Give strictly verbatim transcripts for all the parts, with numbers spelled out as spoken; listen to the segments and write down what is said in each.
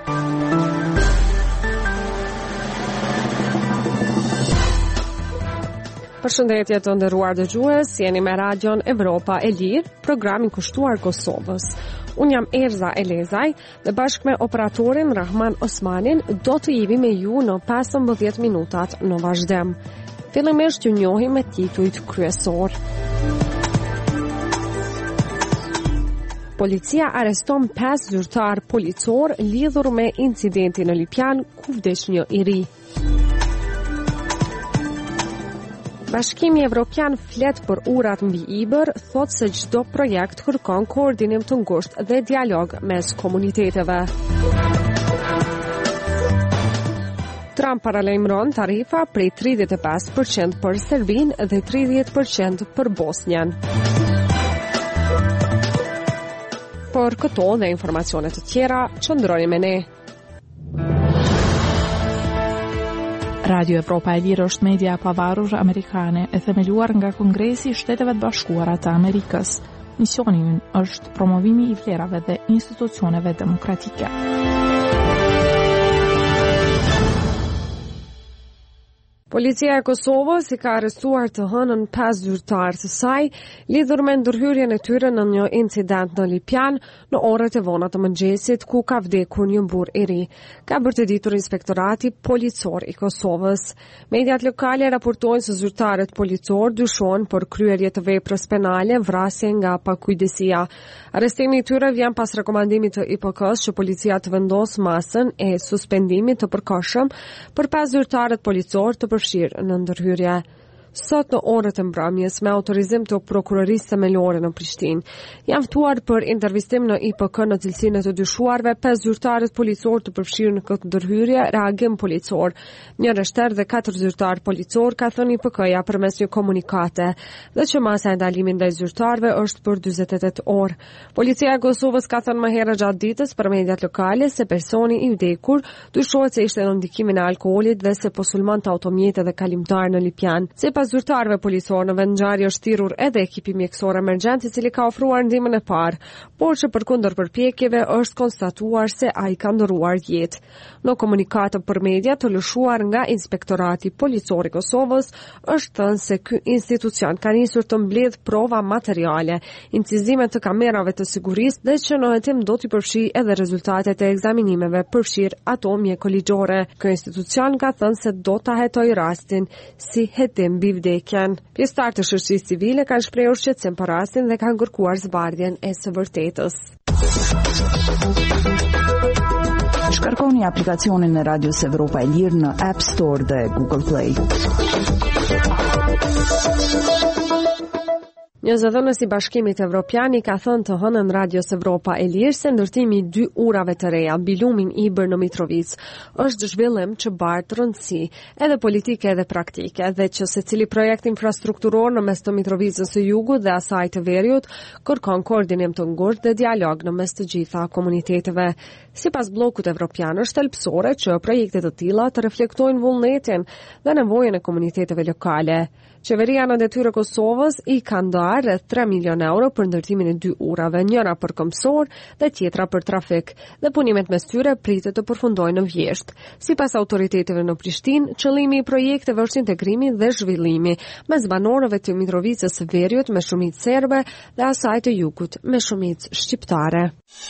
Përshëndetje të nderuar dëgjues, jeni me Radion Evropa e Lirë, programin kushtuar Kosovës. Unë jam Erza Elezaj dhe bashkë me operatorin Rahman Osmanin do të jemi me ju në pesëmbëdhjetë minutat në vazhdim. Fillimisht ju njohim me titujt kryesor. Policia arreston pesë zyrtar policor lidhur me incidentin në Lipjan ku vdes një i ri. Bashkimi Evropian flet për urat mbi Ibër, thot se çdo projekt kërkon koordinim të ngushtë dhe dialog mes komuniteteve. Trump paralajmëron tarifa prej tridhjetë e pesë përqind për Serbinë dhe tridhjetë përqind për Bosnjën. Por këto dhe informacione të tjera, qëndroni me ne. Radio Evropa e Lirë është media e pavarur amerikane e themeluar nga Kongresi i Shteteve të Bashkuara të Amerikës. Misioni i ynë është promovimi i vlerave dhe institucioneve demokratike. Policia e Kosovës i ka arrestuar të hënën pesë zyrtar të saj lidhur me ndërhyrjen e tyre në një incident në Lipjan në orët e vona të mëngjesit ku ka vdekur një burr i ri, ka bërë të ditur inspektorati policor i Kosovës. Mediat lokale raportojnë se zyrtarët policor dyshohen për kryerje të veprës penale, vrasje nga pakujdesia. Arrestimi i tyre vjen pas rekomandimit të I P K-s që policia të vendosë masën e suspendimit të përkohshëm për pesë zyrtarët policor të përfshirë në ndërhyrje. Sot në orët e mbrëmjes me autorizim të prokurorisë themelore në Prishtinë. Janë ftuar për intervistim në I P K në cilësinë e të dyshuarve pesë zyrtarët policor të përfshirë në këtë ndërhyrje, reagim policor. Një rështer dhe katër zyrtar policor ka thënë I P K-ja përmes një komunikate dhe që masa e ndalimit ndaj zyrtarëve është për dyzet e tetë orë. Policia e Kosovës ka thënë më herët gjatë ditës për mediat lokale se personi i vdekur dyshohet se ishte në ndikimin e alkoolit dhe se posulmonte automjete dhe kalimtar në Lipjan. Sipas zyrtarëve policor në vendngjarje është thirrur edhe ekipi mjekësor emergjent i cili ka ofruar ndihmën e parë, por që përkundër përpjekjeve është konstatuar se ai ka ndëruar jetë. Në komunikatë për media të lëshuar nga Inspektorati Policor i Kosovës është thënë se ky institucion ka nisur të mbledh prova materiale, incizime të kamerave të sigurisë dhe që në hetim do t'i përfshijë edhe rezultatet e ekzaminimeve përfshirë ato mjekoligjore. Ky institucion ka thënë se do ta hetojë rastin si hetim mbi vdekjen. Pjesëtarët e shoqërisë civile kanë shprehur shqetësim për rastin dhe kanë kërkuar zbardhjen e së vërtetës. Shkarkoni aplikacionin e Radios Evropa e Lirë në App Store dhe Google Play. Një zëdhënës i Bashkimit Evropian i ka thënë të hënën Radios Evropa e Lirë se ndërtimi i dy urave të reja mbi lumin Ibër në Mitrovic është zhvillim që bartë rëndësi, edhe politike edhe praktike, dhe që secili projekt infrastrukturor në mes të Mitrovicës së Jugut dhe asaj të Veriut kërkon koordinim të ngushtë dhe dialog në mes të gjitha komuniteteve. Sipas bllokut evropian është thelbësore që projekte të tilla të reflektojnë vullnetin dhe nevojën e komuniteteve lokale. Qeveria në detyrë e Kosovës i ka ndarë rreth tre milion euro për ndërtimin e dy urave, njëra për këmbësor dhe tjetra për trafik, dhe punimet mes tyre pritet të përfundojnë në vjeshtë. Sipas autoriteteve në Prishtinë, qëllimi i projekteve është integrimi dhe zhvillimi mes banorëve të Mitrovicës së Veriut me shumicë serbe dhe asaj të Jugut me shumicë shqiptare.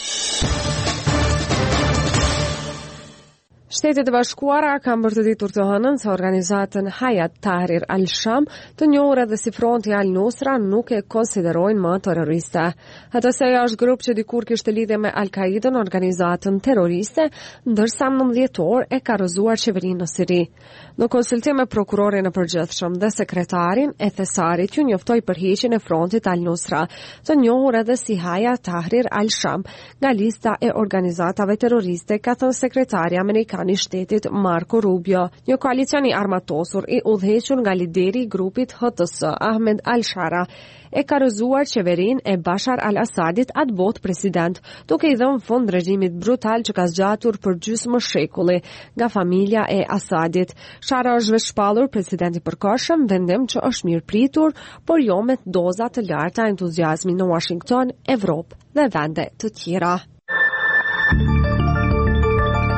Shtetet e Bashkuara kanë bërë të ditur të hënën se organizatën Hayat Tahrir al-Sham, të njohur edhe si Fronti al-Nusra, nuk e konsiderojnë më terroriste. Atë është grup që dikur kishte lidhje me Al-Qaidën, organizatën terroriste, ndërsa në nëntëdhjetor e ka rrëzuar qeverinë në Siri. Në konsultim me prokurorin e përgjithshëm dhe sekretarin e thesarit, ju njoftoi përheqjen e Frontit al-Nusra, të njohur edhe si Hayat Tahrir al-Sham, nga lista e organizatave terroriste, ka thënë sekretari amerikan i shtetit Marco Rubio. Një koalicion i armatosur i udhëhequr nga lideri i grupit H T S, Ahmed al-Shara, e ka rrëzuar qeverinë e Bashar al-Assadit atë botë president, duke i dhënë fund regjimit brutal që ka zgjatur për gjysmë shekulli nga familja e Assadit. Shara është veç shpallur presidenti përkohshëm, vendim që është mirë pritur, por jo me doza të larta entuziazmi në Washington, Evropë dhe vende të tjera.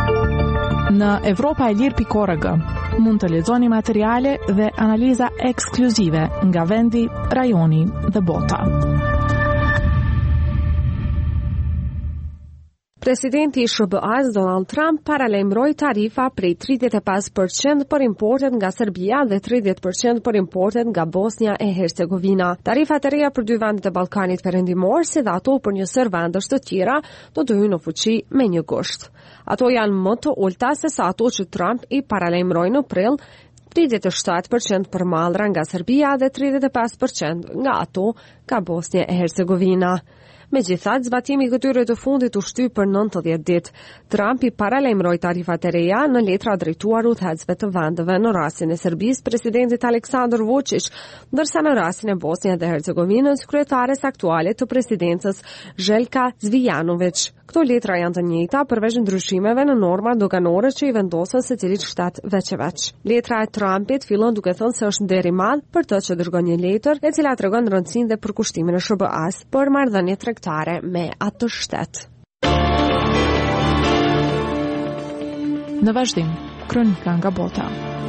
Në Evropa e Lirë pikë org mund të lexoni materiale dhe analiza ekskluzive nga vendi, rajoni dhe bota. Presidenti i S B A-s Donald Trump paralajmëroi tarifa prej tridhjetë e pesë përqind për importet nga Serbia dhe tridhjetë përqind për importet nga Bosnia e Hercegovina. Tarifat e reja për dy vendet e Ballkanit Perëndimor, si dhe ato për një sër vendesh të tjera, do të hyjnë në fuqi me një gusht. Ato janë më të ulta se sa ato që Trump i paralajmëroi në prill, tridhjetë e shtatë përqind për mallra nga Serbia dhe tridhjetë e pesë përqind nga ato nga Bosnia e Hercegovina. Megjithatë, zbatimi i këtyre të fundit u shtyp për nëntëdhjetë ditë. Trump i paralajmëroi tarifat e reja në letra drejtuar udhëheqësve të vendeve. Në rastin e Serbisë, presidentit Aleksandar Vučić, ndërsa në rastin e Bosnia dhe Hercegovinës, kryetares aktuale të presidencës Željka Zvijanović. Këto letra janë të njëjta përveç ndryshimeve në norma doganore që i vendosen secilit shtat veç e veç. Letra e Trumpit fillon duke thënë se është nder i madh për të që dërgon një letër e cila tregon rëndësinë dhe përkushtimin e S B A-s për marrëdhënie tregtare me atë shtet. Në vazhdim, kronika nga bota.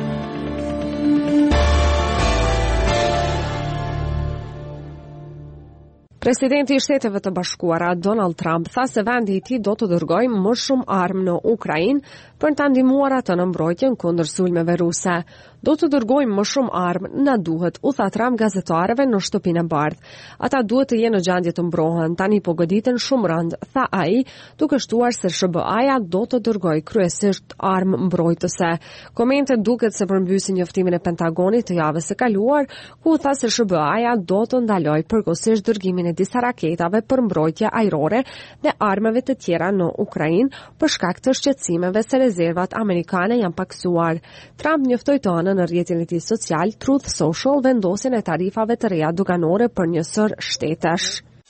Presidenti i Shteteve të Bashkuara Donald Trump tha se vendi i tij do të dërgojë më shumë armë në Ukrainë për të ndihmuar atë në mbrojtjen kundër sulmeve ruse. Do të dërgojmë më shumë armë, na duhet, u tha Trump gazetarëve në shtëpinë e bardhë. Ata duhet të jenë në gjendje të mbrohen, tani po goditen shumë rënd, tha ai, duke shtuar se S B A-ja do të dërgojë kryesisht armë mbrojtëse. Komente duket se përmbysin njoftimin e Pentagonit të javës së kaluar, ku tha se S B A-ja do të ndalojë përkohësisht dërgimin e disa raketave për mbrojtje ajrore dhe armëve të tjera në Ukrainë për shkak të shqetësimeve se rezervat amerikane janë paksuar. Trump njoftoi të në rrjetin e tij social Truth Social vendosjen e tarifave të reja doganore për një sër shtetesh.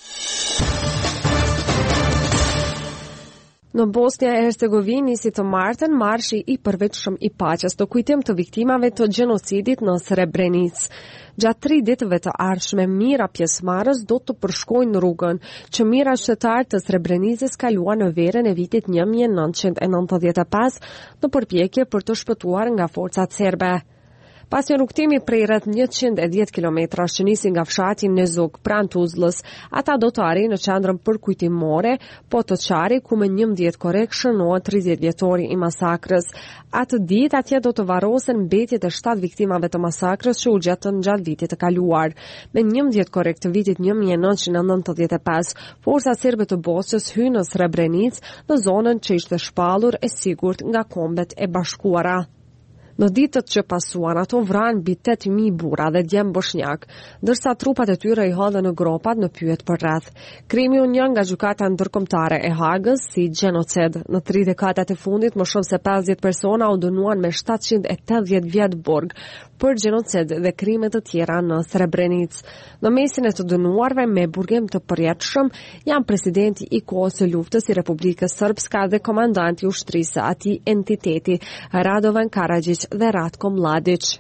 Në Bosnia e Hercegovinë nisi të martën marshi i përveçshëm i paqes të kujtim të viktimave të gjenocidit në Srebrenicë. Gjatë tri ditëve të ardhshme, mijëra pjesëmarrës do të përshkojnë rrugën që mijëra shqiptar të Srebrenicës kaluan në verën e vitit një mijë e nëntëqind e nëntëdhjetë e pesë në përpjekje për të shpëtuar nga forcat serbe. Pas një rrugtimi prej rreth njëqind e dhjetë kilometrash që nisi nga fshati Nezuk pranë Tuzlës, ata do të arrijnë në qendrën përkujtimore Potočari, ku më njëmbëdhjetë korrekt shënohet tridhjetë vjetori i masakrës. Atë ditë atje do të varrosen mbetjet e shtatë viktimave të masakrës që u gjetën gjatë vitit të kaluar. Me njëmbëdhjetë korrekt të vitit një mijë e nëntëqind e nëntëdhjetë e pesë, forca serbe të Bosnjës hynë në Srebrenicë, në zonën që ishte shpallur e sigurt nga Kombet e Bashkuara. Në ditët që pasuan, ato vranë mbi tetë mijë burra dhe djem bosnjak, ndërsa trupat e tyre i hodhën në gropat në pyet për rreth. Krimi u njeh nga gjykata ndërkombëtare e Hagës si gjenocid. Në tri dekadat e fundit, më shumë se pesëdhjetë persona u dënuan me shtatëqind e tetëdhjetë vjet burg për gjenocid dhe krime të tjera në Srebrenicë. Në mesin e të dënuarve me burgim të përjetshëm janë presidenti i kohës së luftës i Republikës Srpska dhe komandanti i ushtrisë së atij entiteti, Radovan Karadžić dhe Ratko Mladić.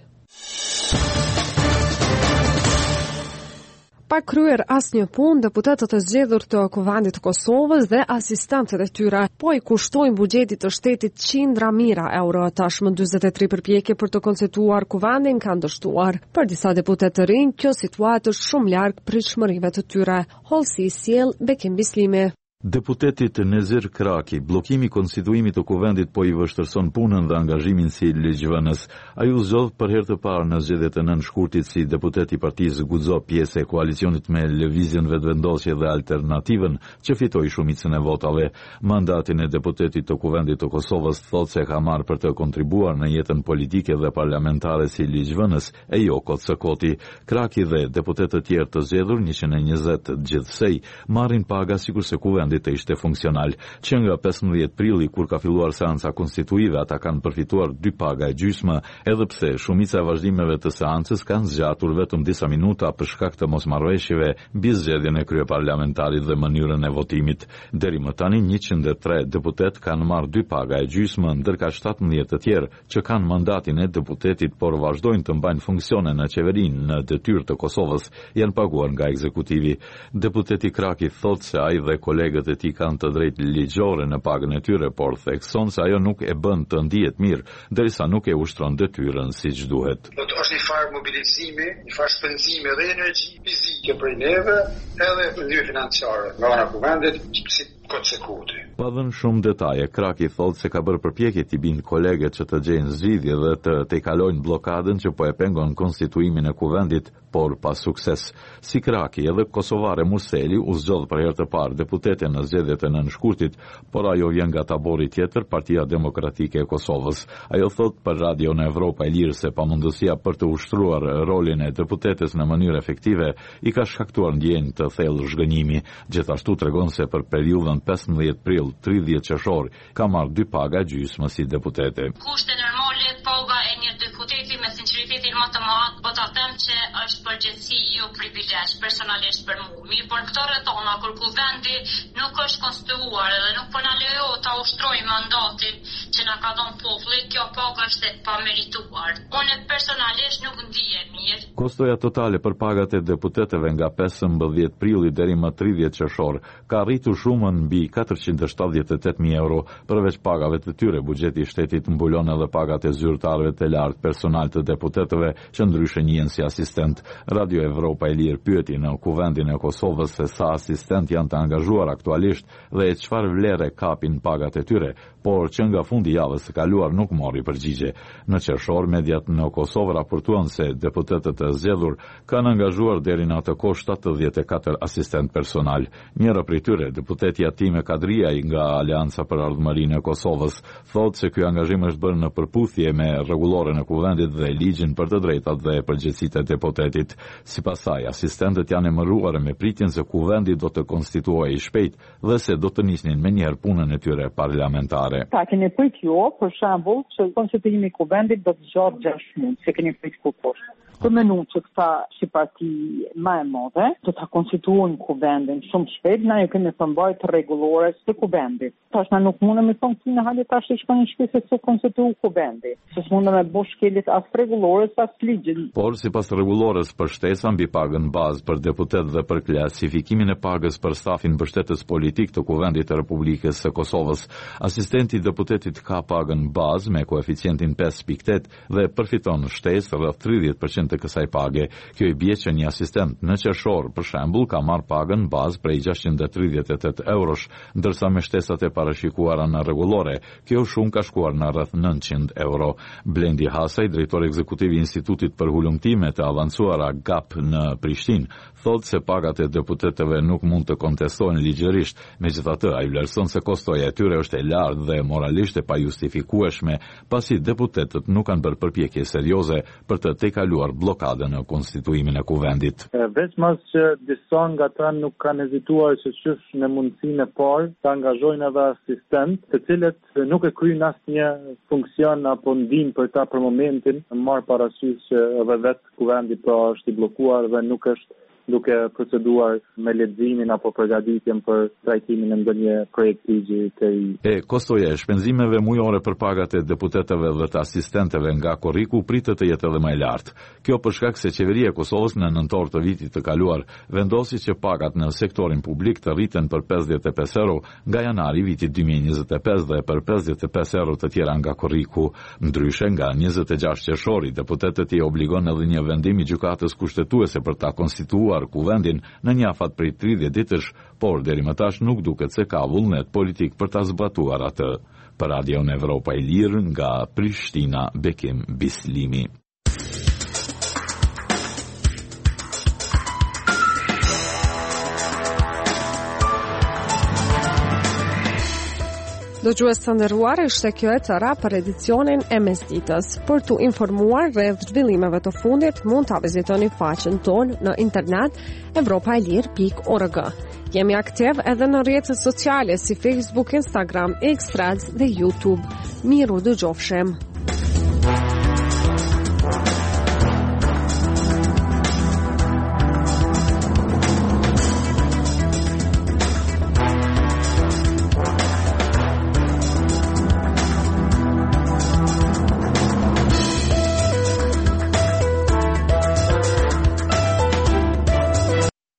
Pa kryer asnjë punë, deputetët e zgjedhur të Kuvendit të Kosovës dhe asistentët e tyre po i kushtojnë buxhetit të shtetit qindra mijëra euro. Tashmë dyzet e tri përpjekje për të konstituar Kuvendin kanë dështuar. Për disa deputetë të rinj, kjo situatë është shumë larg pritshmërive të tyre. Hollësi sjell Bekim Bislimi. Deputetit Nezir Kraki, bllokimi i konstituimit të Kuvendit po i vështërson punën dhe angazhimin si ligjvënës. Ai u zgjodh për herë të parë në zgjedhjet e nënshkurtit si deputet i partisë Guxo, pjesë e koalicionit me Lëvizjen Vetëvendosje dhe Alternativën, që fitoi shumicën e votave. Mandatin e deputetit të Kuvendit të Kosovës thotë se ka marrë për të kontribuar në jetën politike dhe parlamentare si ligjvënës e jo kot së koti. Kraki dhe deputetë të tjerë të zgjedhur, njëqind e njëzet gjithsej, marrin paga sikurse Kuvendi të ishte funksional. Që nga pesëmbëdhjetë prilli, kur ka filluar seanca konstituive, ata kanë përfituar dy paga e gjysmë, edhe pse shumica e vazhdimeve të seancës kanë zgjatur vetëm disa minuta për shkak të mosmarrëveshjeve mbi zgjedhjen e kryeparlamentarit dhe mënyrën e votimit. Deri më tani njëqind e tre deputet kanë marrë dy paga e gjysmë, ndërka shtatëmbëdhjetë të tjerë që kanë mandatin e deputetit por vazhdojnë të mbajnë funksione në qeverinë në detyrë të Kosovës janë paguar nga ekzekutivi. Deputeti Kraki thotë se ai dhe kolegët kolegët e tij kanë të drejtë ligjore në pagën e tyre, por thekson se ajo nuk e bën të ndihet mirë, derisa nuk e ushtron detyrën siç duhet. Do të është një farë mobilizimi, një farë shpenzime dhe energji fizike për neve, edhe ndërhyrje financiare nga ana e kuvendit, si konsekute. Pa dhënë shumë detaje, Kraki thotë se ka bërë përpjekje t'i bindë kolegët që të gjejnë zgjidhje dhe të tejkalojnë blokadën që po e pengon konstituimin e kuvendit, por pa sukses. Si Kraki, edhe kosovare Murseli u zgjodh për herë të parë deputete në zgjedhjet e nënshkurtit, por ajo vjen nga tabori tjetër, Partia Demokratike e Kosovës. Ajo thotë për Radio në Evropa e Lirë se pamundësia për të ushtruar rolin e deputetes në mënyrë efektive i ka shkaktuar ndjenjë të thellë zhgënjimi. Gjithashtu tregon se për periudhën pesëmbëdhjetë prill tridhjetë qershor ka marrë dy paga gjysmë si deputete. Kushte normale paga e një deputeti me sinqeritetin më të madh, po ta them që është përgjithësi jo privilegj personalisht për mua. Mirë, por këto rretona kur kuvendi nuk është konstituuar dhe nuk po na lejohet ta ushtrojmë mandatin që na ka dhënë populli, kjo paga është e pamerituar. Unë personalisht nuk ndihem mirë. Kostoja totale për pagat e deputetëve nga pesëmbëdhjetë prilli deri më tridhjetë qershor ka rritur shumën mbi katërqind e shtatëdhjetë e tetë mijë euro. Përveç pagave të tyre, buxheti i shtetit mbulon edhe pagat e zyrtarëve të lartë personal të deputetëve që ndryshe njihen si asistent. Radio Evropa e Lirë pyeti në kuvendin e Kosovës se sa asistent janë të angazhuar aktualisht dhe e çfarë vlere kapin pagat e tyre, por që nga fundi javës së kaluar nuk mori përgjigje. Në qershor, mediat në Kosovë raportuan se deputetët e zgjedhur kanë angazhuar deri në atë kohë shtatëdhjetë e katër asistent personal. Njëra prej tyre, deputeti Atime Kadriaj nga Aleanca për Ardhmërinë e Kosovës, thotë se ky angazhim është bërë në përputhje me rregulloren e kuvendit dhe ligjin për të drejtat dhe përgjegjësitë e deputetit. Sipas saj, asistentët janë emëruar me pritjen se kuvendi do të konstituojë shpejt dhe se do të nisnin menjëherë punën e tyre parlamentare. Ta keni prit jo, për shembull, që konstituimi i kuvendit do të zgjatë gjashtë muaj, se keni prit ku poshtë. Për menuar që këta si parti më e madhe do ta konstituojnë kuvendin shumë shpejt, na ju kemi përmbajtur rregullore të kuvendit. Tash na nuk mundem të thonë në hali tash që kanë shkëse se konstituu kuvendi. Se mundem të bësh skelit as rregullore as ligjin. Por sipas rregullores për shtesa mbi pagën bazë për deputet dhe për klasifikimin e pagës për stafin mbështetës politik të kuvendit të Republikës së Kosovës, asistenti i deputetit ka pagën bazë me koeficientin pesë pikë tetë dhe përfiton shtesë rreth tridhjetë përqind të kësaj page. Kjo i bie që një asistent në qershor, për shembull, ka marrë pagën bazë prej gjashtëqind e tridhjetë e tetë eurosh, ndërsa me shtesat e parashikuara në rregullore, kjo shumë ka shkuar në rreth nëntëqind euro. Blendi Hasaj, drejtori ekzekutiv i Institutit për Hulumtime të Avancuara G A P në Prishtinë, thotë se pagat e deputetëve nuk mund të kontestohen ligjërisht. Megjithatë, ai vlerëson se kostoja e tyre është e lartë dhe moralisht e pajustifikueshme, pasi deputetët nuk kanë bërë përpjekje serioze për të tejkaluar blokadën në konstituimin e kuvendit. Veçmas që disa nga ta nuk kanë hezituar që qysh në mundësinë e parë të angazhojnë edhe asistent, të cilët nuk e kryejnë asnjë funksion apo ndihmë për ta për momentin, marr parasysh që edhe vetë kuvendi pra është i bllokuar dhe nuk është duke proceduar me leximin apo përgatitjen për trajtimin e ndonjë projekti ligji të ri. E kostoja e shpenzimeve mujore për pagat e deputetëve dhe të asistentëve nga korriku pritet të jetë edhe më e lartë. Kjo për shkak se qeveria e Kosovës në nëntor të vitit të kaluar vendosi që pagat në sektorin publik të rriten për pesëdhjetë e pesë euro nga janari vitit dy mijë e njëzet e pesë dhe për pesëdhjetë e pesë euro të tjera nga korriku. Ndryshe, nga njëzet e gjashtë qershori, deputetët i obligon edhe një vendim i gjykatës kushtetuese për ta konstituar kuvendin në një afat prej tridhjetë ditësh, por deri më tash nuk duket se ka vullnet politik për ta zbatuar atë. Për Radio në Evropa e Lirë nga Prishtina, Bekim Bislimi. Dëgjues të nderuar, ishte kjo e tëra për edicionin e mesditës. Për tu informuar rreth zhvillimeve të fundit, mund ta vizitoni faqen tonë në internet evropaelir pikë org. Jemi aktiv edhe në rrjetet sociale si Facebook, Instagram, X Threads dhe YouTube. Miru dëgjofshim.